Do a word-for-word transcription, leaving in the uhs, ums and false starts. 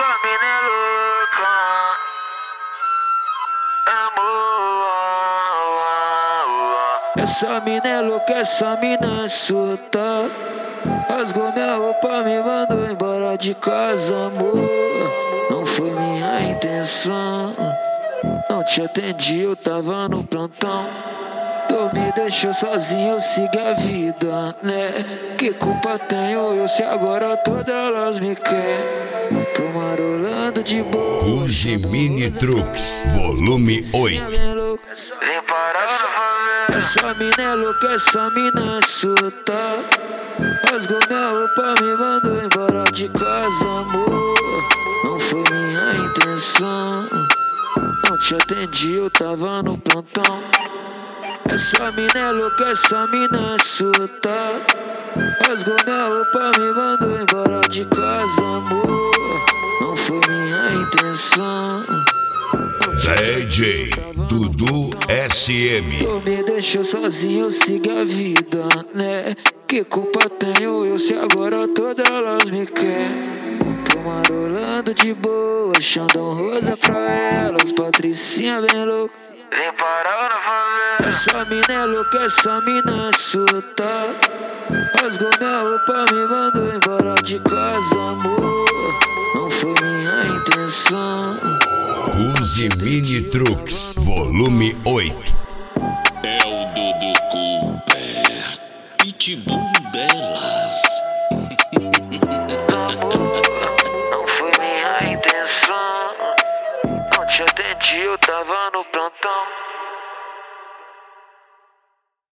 Essa mina é louca, amor. Essa mina é louca, essa mina é surta. Rasgou minha roupa, me mandou embora de casa, amor. Não foi minha intenção, não te atendi, eu tava no plantão. Tu me deixou sozinho, eu segui a vida, né? Que culpa tenho eu se agora todas elas me querem? Tô marolando de boa. Ruge Mini Trucks, volume oito. Vem parar essa, essa mina é louca, essa mina é surta. Rasgou minha roupa, me mandou embora de casa, amor. Não foi minha intenção, não te atendi, eu tava no plantão. Essa mina é louca, essa mina é surta. Rasgou minha roupa, me mandou embora de casa, amor. Não foi minha intenção. D J Dudu S M. Tu me deixou sozinho, eu segui a vida, né? Que culpa tenho eu se agora todas elas me querem? Tô marolando de boa, Xandão rosa pra elas, Patricinha bem louca. Vem parar na favela. Essa mina é louca, essa mina é surta. Rasgou minha roupa, me mandou embora de casa, amor. Não foi minha intenção. Ruge Mini Trucks, volume oito. É o Dudu Cooper, pitbull delas. Não foi minha intenção, não te atendi, eu tava no plantão.